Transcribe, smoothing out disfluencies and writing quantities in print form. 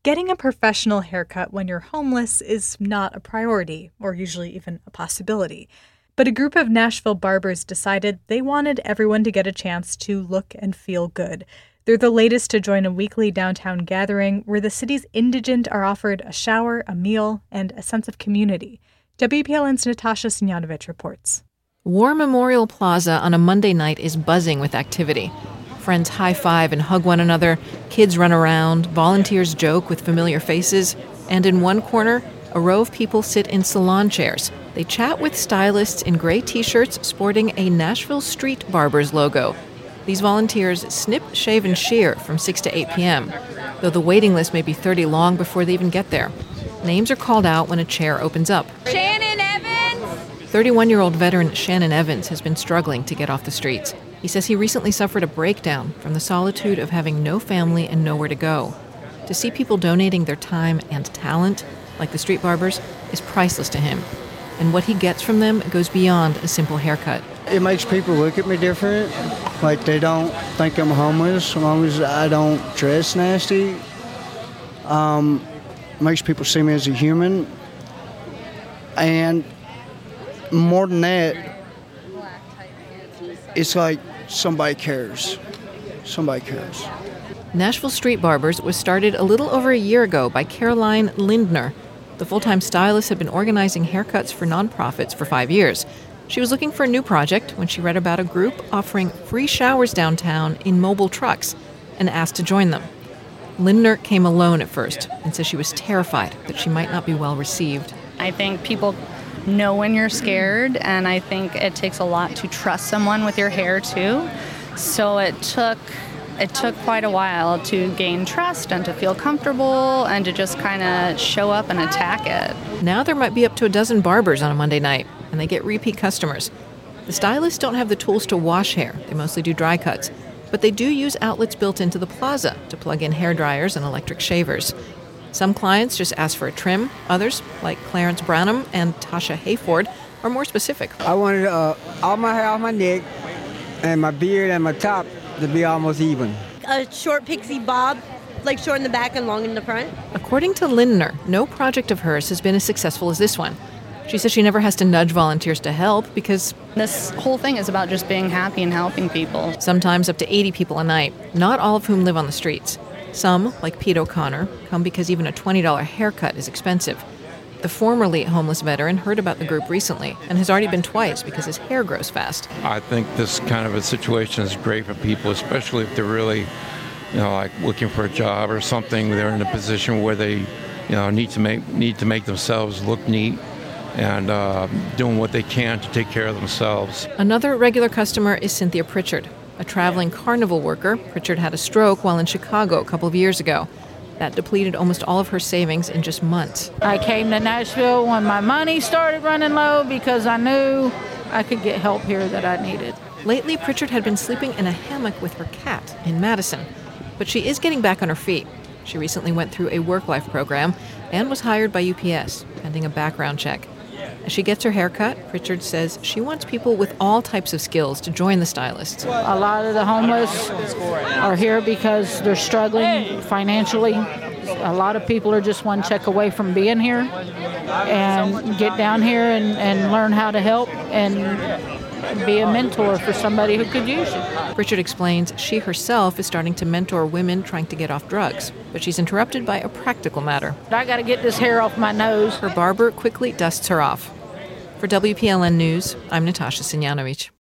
getting a professional haircut when you're homeless is not a priority, or usually even a possibility. But a group of Nashville barbers decided they wanted everyone to get a chance to look and feel good. They're the latest to join a weekly downtown gathering where the city's indigent are offered a shower, a meal, and a sense of community. WPLN's Natasha Simjanovic reports. War Memorial Plaza on a Monday night is buzzing with activity. Friends high-five and hug one another, kids run around, volunteers joke with familiar faces, and in one corner, a row of people sit in salon chairs. They chat with stylists in gray T-shirts sporting a Nashville Street Barbers logo. These volunteers snip, shave, and shear from 6 to 8 p.m., though the waiting list may be 30 long before they even get there. Names are called out when a chair opens up. Shannon Evans! 31-year-old veteran Shannon Evans has been struggling to get off the streets. He says he recently suffered a breakdown from the solitude of having no family and nowhere to go. To see people donating their time and talent, like the street barbers, is priceless to him. And what he gets from them goes beyond a simple haircut. It makes people look at me different. Like they don't think I'm homeless as long as I don't dress nasty. Makes people see me as a human. And more than that, it's like somebody cares. Somebody cares. Nashville Street Barbers was started a little over a year ago by Caroline Lindner. The full-time stylist had been organizing haircuts for nonprofits for 5 years. She was looking for a new project when she read about a group offering free showers downtown in mobile trucks and asked to join them. Lindner came alone at first and says she was terrified that she might not be well received. I think people know when you're scared, and I think it takes a lot to trust someone with your hair too. So it took quite a while to gain trust and to feel comfortable and to just kind of show up and attack it. Now there might be up to a dozen barbers on a Monday night, and they get repeat customers. The stylists don't have the tools to wash hair. They mostly do dry cuts. But they do use outlets built into the plaza to plug in hair dryers and electric shavers. Some clients just ask for a trim. Others, like Clarence Branham and Tasha Hayford, are more specific. I wanted all my hair off my neck and my beard and my top to be almost even. A short pixie bob, like short in the back and long in the front. According to Lindner, no project of hers has been as successful as this one. She says she never has to nudge volunteers to help because this whole thing is about just being happy and helping people. Sometimes up to 80 people a night, not all of whom live on the streets. Some, like Pete O'Connor, come because even a $20 haircut is expensive. The formerly homeless veteran heard about the group recently and has already been twice because his hair grows fast. I think this kind of a situation is great for people, especially if they're really, like looking for a job or something. They're in a position where they, need to make themselves look neat and doing what they can to take care of themselves. Another regular customer is Cynthia Pritchard, a traveling carnival worker. Pritchard had a stroke while in Chicago a couple of years ago. That depleted almost all of her savings in just months. I came to Nashville when my money started running low because I knew I could get help here that I needed. Lately, Pritchard had been sleeping in a hammock with her cat in Madison. But she is getting back on her feet. She recently went through a work-life program and was hired by UPS, pending a background check. As she gets her hair cut, Pritchard says she wants people with all types of skills to join the stylists. A lot of the homeless are here because they're struggling financially. A lot of people are just one check away from being here and get down here and learn how to help and be a mentor for somebody who could use you. Pritchard explains she herself is starting to mentor women trying to get off drugs, but she's interrupted by a practical matter. I got to get this hair off my nose. Her barber quickly dusts her off. For WPLN News, I'm Natasha Simjanovic.